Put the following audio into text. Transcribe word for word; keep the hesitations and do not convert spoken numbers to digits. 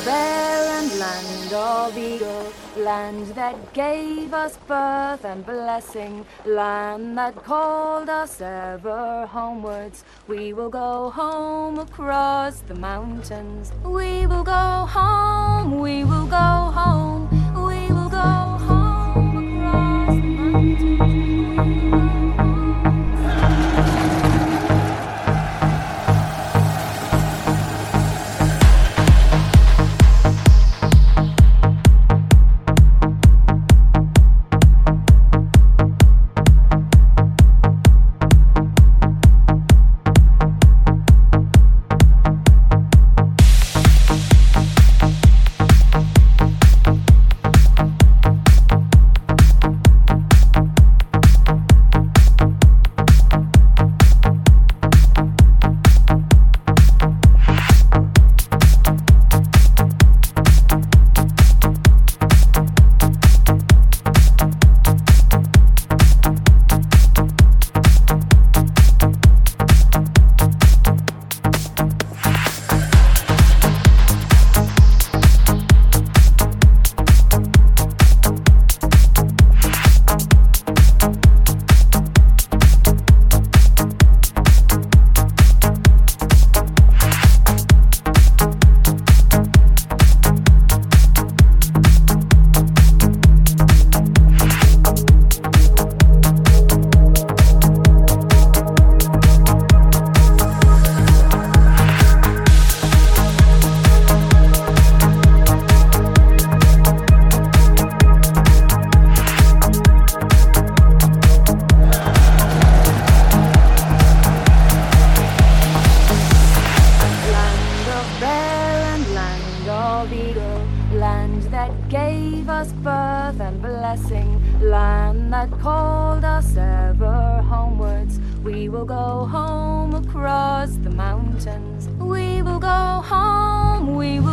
bear and land of eagle, land that gave us birth and blessing, land that called us ever homewards. We will go home across the mountains. We will go home, we will go home, we will go home across the mountains. Land that gave us birth and blessing, land that called us ever homewards. We will go home across the mountains. We will go home, we will